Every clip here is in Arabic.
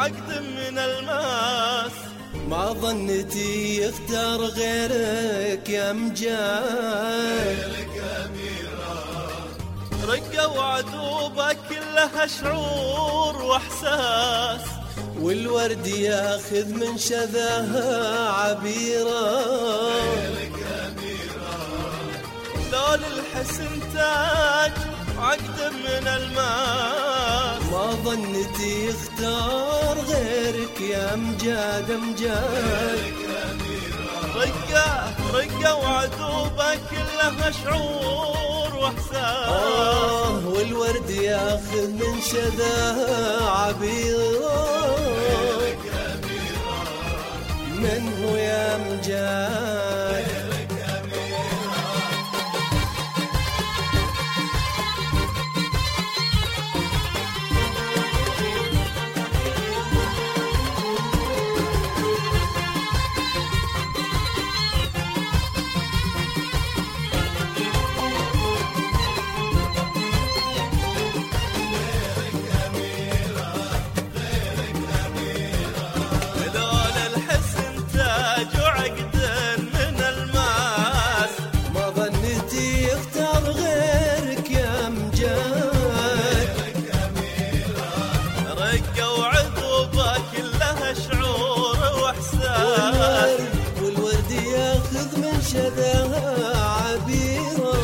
عقد من الماس. ما ظنتي يختار غيرك يا مجاد، رقة وعذوبة كلها شعور واحساس، والورد ياخذ من شذاها عبيرة. لول الحسن تاج عقد من الماس. ما ظنتي يختار غيرك يا مجاد مجاد، رقة وعذوبة كلها شعور واحساس، والورد ياخذ من شذاها عبيرة. من هو يا مجاد؟ شذاها عبيرة.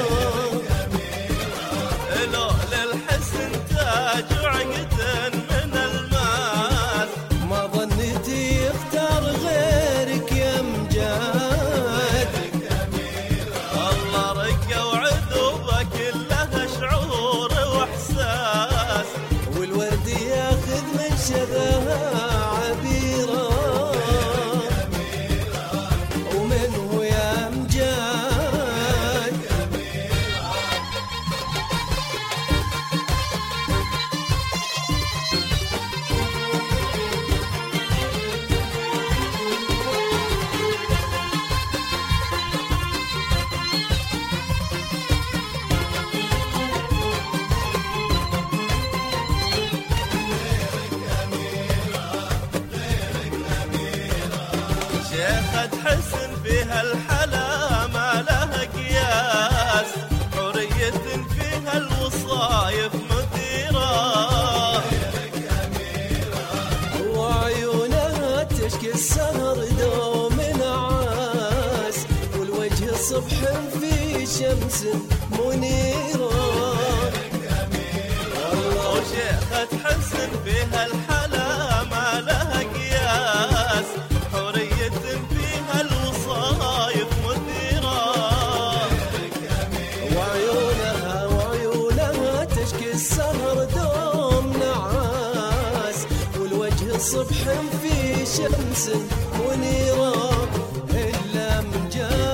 لو للحسن تاج عقد من الماس. ما ظنيتي يختار غيرك يا مجاد، والله رقة وعذوبة كلها شعور واحساس، والورد ياخذ من شذاها عبيرة. شيخة حسن فيها الحلا ما لها قياس، حرية فيها الوصايف مثيرة، وعيونها تشكي السهر دوم نعاس، والوجه صبح في شمس منيرة. وشيخة حسن فيها الحلا ما لها قياس، السهر دوم نعاس، والوجه صبح في شمس منيرة. إلا مجاد